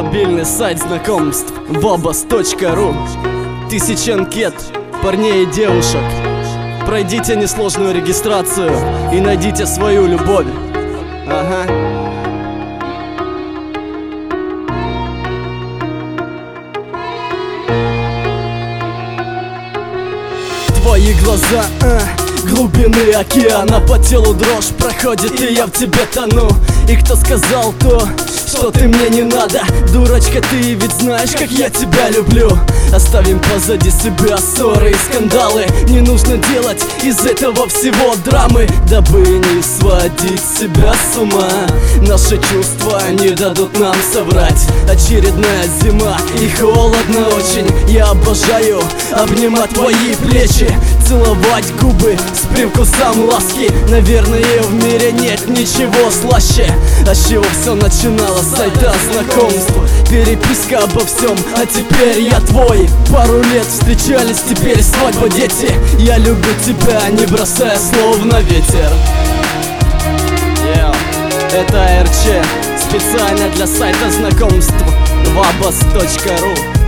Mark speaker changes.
Speaker 1: Мобильный сайт знакомств wabas.ru. 1000 анкет парней и девушек. Пройдите несложную регистрацию и найдите свою любовь. Ага. Твои глаза, глубины океана, по телу дрожь проходит, и я в тебе тону. И кто сказал то, что ты мне не надо? Дурочка, ты ведь знаешь, как я тебя люблю. Оставим позади себя ссоры и скандалы. Не нужно делать из этого всего драмы, дабы не сводить себя с ума. Наши чувства не дадут нам соврать. Очередная зима и холодно очень. Я обожаю обнимать твои плечи, целовать губы с привкусом ласки. Наверное, в мире нет ничего слаще. А с чего все начиналось? С сайта знакомств, переписка обо всем, а теперь я твой. Пару лет встречались, теперь свадьба, дети. Я люблю тебя, не бросая слов на ветер. Это РЧ, специально для сайта знакомств wabas.ru.